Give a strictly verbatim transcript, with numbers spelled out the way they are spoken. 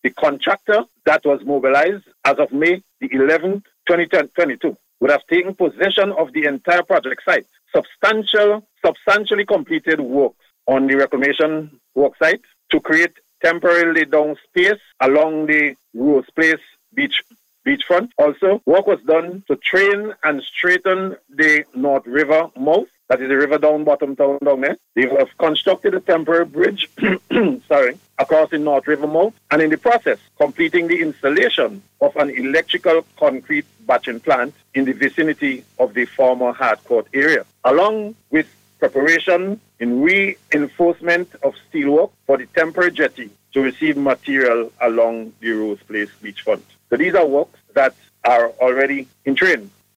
The contractor that was mobilized as of May the eleventh, twenty twenty-two, would have taken possession of the entire project site. Substantial, substantially completed works on the reclamation work site to create temporary lay-down space along the Rose Place beach beachfront. Also, work was done to train and straighten the North River mouth. That is the river down bottom town down there. They have constructed a temporary bridge, sorry, across the North River mouth, and in the process, completing the installation of an electrical concrete batching plant in the vicinity of the former hard court area, along with preparation in reinforcement of steelwork for the temporary jetty to receive material along the Rose Place beachfront. So these are works that are already in train.